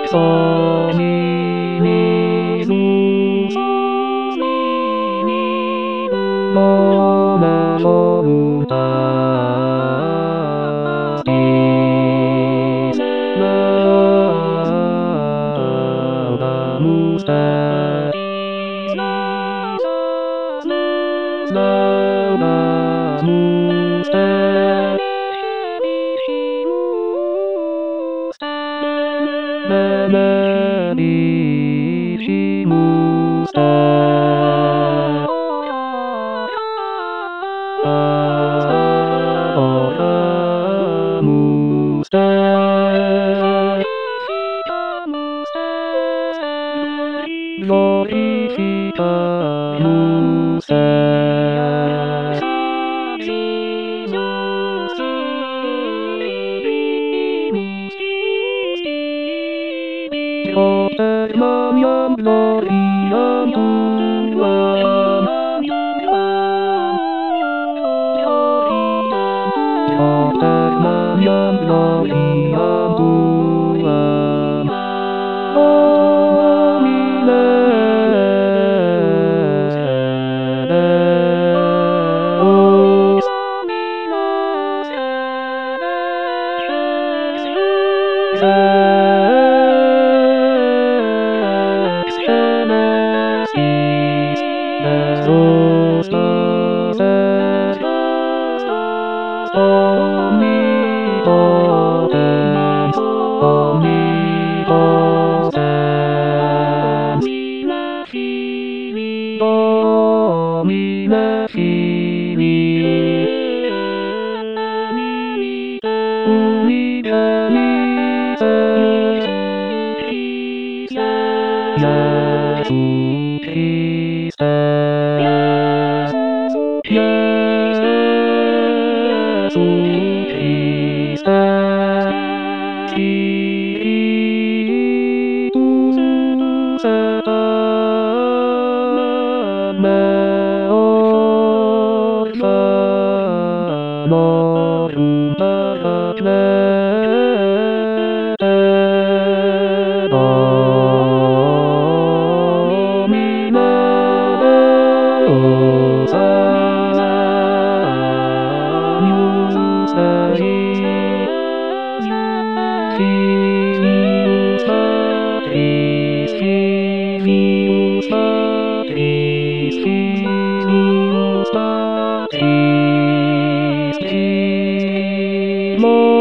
ソミミドソミミドドレソンタティレラムステレラムステレレリシムステラムステロリシタムステヨテマミヤンロリヤンドゥワマミヤンヨテマミヤンロリヤンドゥワマミも